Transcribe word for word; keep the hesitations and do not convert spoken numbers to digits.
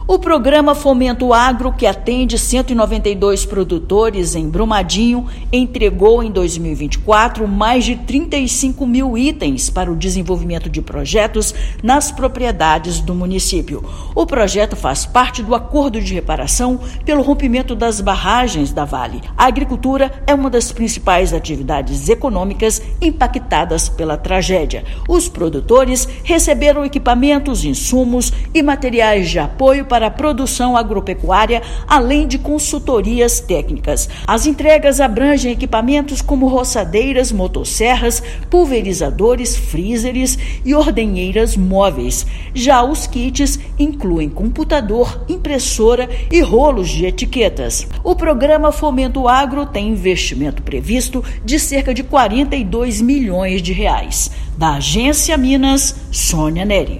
O programa Fomento Agro, que atende cento e noventa e dois produtores em Brumadinho, entregou em dois mil e vinte e quatro mais de trinta e cinco mil itens para o desenvolvimento de projetos nas propriedades do município. O projeto faz parte do acordo de reparação pelo rompimento das barragens da Vale. A agricultura é uma das principais atividades econômicas impactadas pela tragédia. Os produtores receberam equipamentos, insumos e materiais de apoio para a produção agropecuária, além de consultorias técnicas. As entregas abrangem equipamentos como roçadeiras, motosserras, pulverizadores, freezers e ordenheiras móveis. Já os kits incluem computador, impressora e rolos de etiquetas. O programa Fomento Agro tem investimento previsto de cerca de quarenta e dois milhões de reais. Da Agência Minas, Sônia Neri.